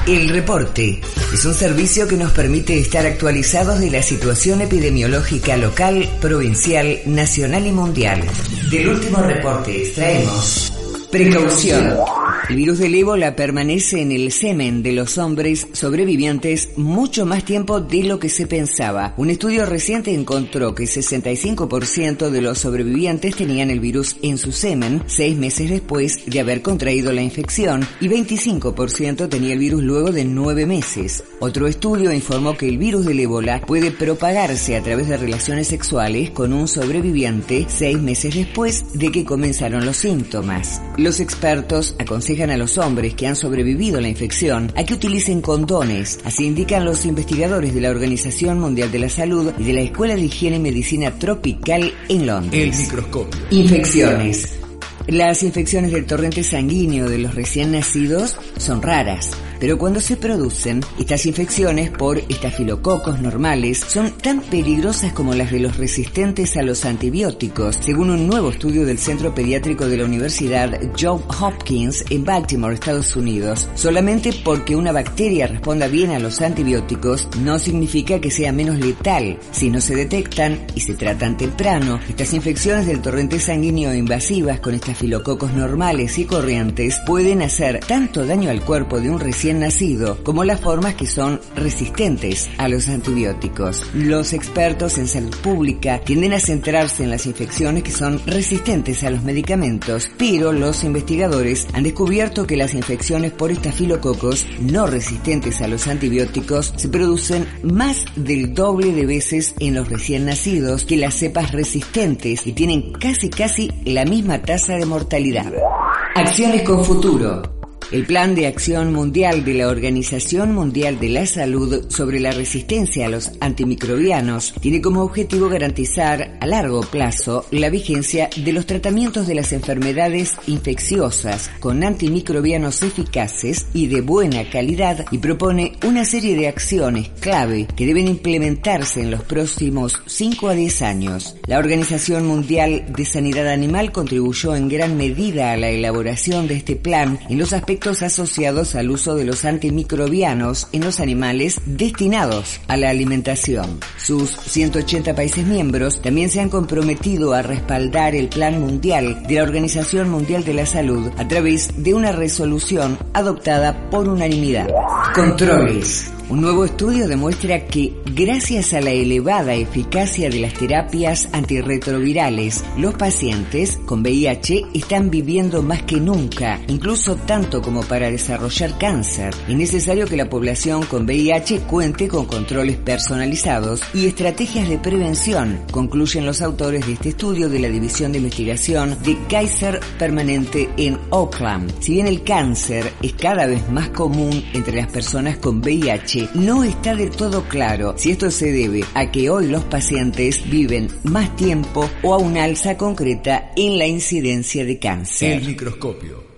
El Reporte es un servicio que nos permite estar actualizados de la situación epidemiológica local, provincial, nacional y mundial. Del último reporte extraemos: precaución. El virus del ébola permanece en el semen de los hombres sobrevivientes mucho más tiempo de lo que se pensaba. Un estudio reciente encontró que 65% de los sobrevivientes tenían el virus en su semen 6 meses después de haber contraído la infección y 25% tenía el virus luego de 9 meses. Otro estudio informó que el virus del ébola puede propagarse a través de relaciones sexuales con un sobreviviente 6 meses después de que comenzaron los síntomas. Los expertos aconsejan a los hombres que han sobrevivido a la infección a que utilicen condones. Así indican los investigadores de la Organización Mundial de la Salud y de la Escuela de Higiene y Medicina Tropical en Londres. El microscopio. Infecciones. Las infecciones del torrente sanguíneo de los recién nacidos son raras, pero cuando se producen, estas infecciones por estafilococos normales son tan peligrosas como las de los resistentes a los antibióticos, según un nuevo estudio del Centro Pediátrico de la Universidad Johns Hopkins en Baltimore, Estados Unidos. Solamente porque una bacteria responda bien a los antibióticos no significa que sea menos letal. Si no se detectan y se tratan temprano, estas infecciones del torrente sanguíneo invasivas con estafilococos normales y corrientes pueden hacer tanto daño al cuerpo de un recién nacido como las formas que son resistentes a los antibióticos. Los expertos en salud pública tienden a centrarse en las infecciones que son resistentes a los medicamentos, pero los investigadores han descubierto que las infecciones por estafilococos no resistentes a los antibióticos se producen más del doble de veces en los recién nacidos que las cepas resistentes y tienen casi la misma tasa de mortalidad. Acciones con futuro. El Plan de Acción Mundial de la Organización Mundial de la Salud sobre la resistencia a los antimicrobianos tiene como objetivo garantizar a largo plazo la vigencia de los tratamientos de las enfermedades infecciosas con antimicrobianos eficaces y de buena calidad y propone una serie de acciones clave que deben implementarse en los próximos 5 a 10 años. La Organización Mundial de Sanidad Animal contribuyó en gran medida a la elaboración de este plan en los aspectos asociados al uso de los antimicrobianos en los animales destinados a la alimentación. Sus 180 países miembros también se han comprometido a respaldar el Plan Mundial de la Organización Mundial de la Salud a través de una resolución adoptada por unanimidad. Controles. Un nuevo estudio demuestra que, gracias a la elevada eficacia de las terapias antirretrovirales, los pacientes con VIH están viviendo más que nunca, incluso tanto como para desarrollar cáncer. Es necesario que la población con VIH cuente con controles personalizados y estrategias de prevención, concluyen los autores de este estudio de la División de Investigación de Kaiser Permanente en Oakland. Si bien el cáncer es cada vez más común entre las personas con VIH, no está del todo claro si esto se debe a que hoy los pacientes viven más tiempo o a una alza concreta en la incidencia de cáncer. El microscopio.